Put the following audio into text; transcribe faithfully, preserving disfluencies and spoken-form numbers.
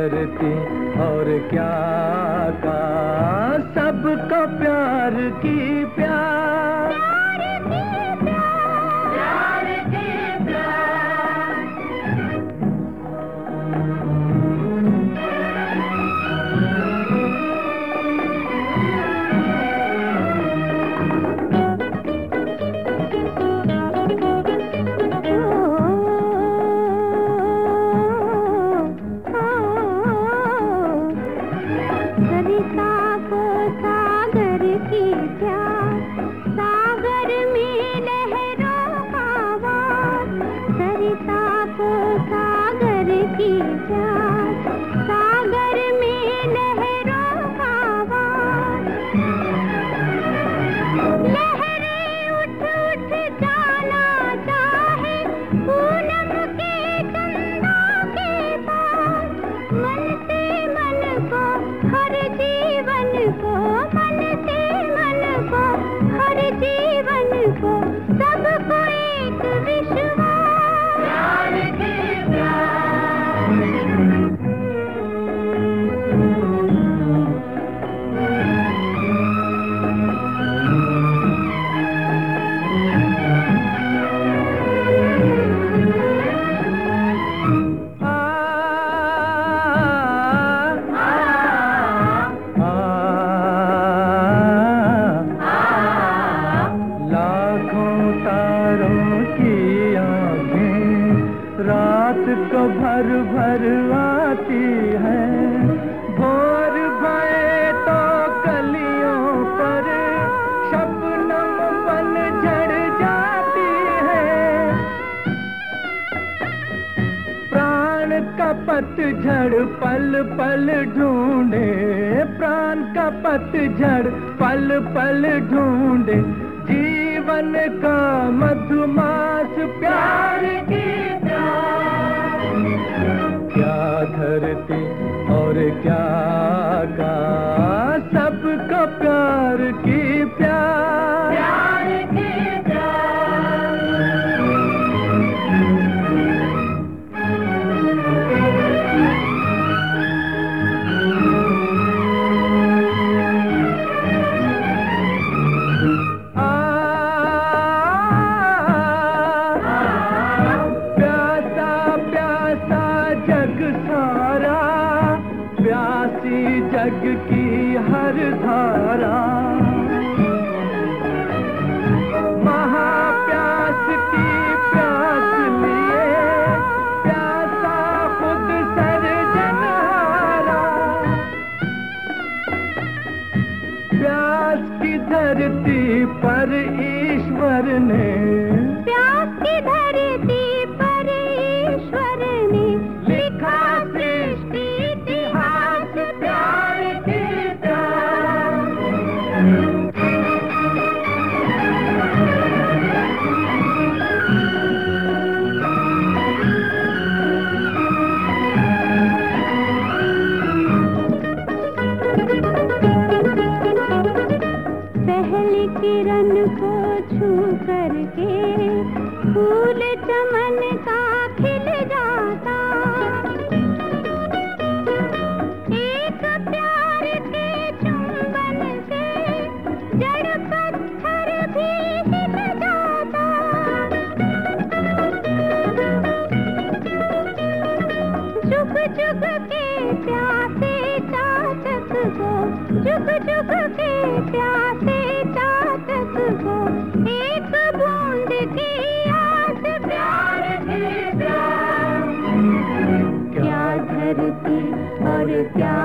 धरती और क्या का सबको प्यार की प्यार, प्यार की प्यार, प्यार की प्यार। सरिता को सागर की प्यार, सागर में लहरों का वार। सरिता को सागर की प्यार, सागर में लहरों का वार। लहरें उठ उठ जाना चाहे पूनम के चंदा के पार। मन से मन को हर जीवन को, मन से मन को हर जीवन को, सबको एक विश्वास, प्यार की प्यार। रात को भर भर आती है, भोर भये तो गलियों पर शबनम बन झड़ जाती है। प्राण का पतझड़ पल पल ढूंढे, प्राण का पतझड़ पल पल ढूंढे, जीवन का मधुमास प्यार की प्यार। क्या धरती और क्या का सबको प्यार की प्यार, प्यार की प्यार। प्यासी जग की हर धारा, महाप्यास की प्यास लिए, प्यासा खुद सर्जनहारा। प्यास की धरती पर ईश्वर ने, प्यास की धरती पर ईश्वर ने लिखा सृष्टि इतिहास, प्यार की प्यार। पहली किरण को छू करके फूल चमन का खिल जाता। एक प्यार के चुंबन से जड़ पत्थर भी हिल जाता। जुग जुग के प्यासे चातक को, जुग जुग के प्यासे चातक को, एक बूंद की आस, प्यार की प्यार। क्या धरती और क्या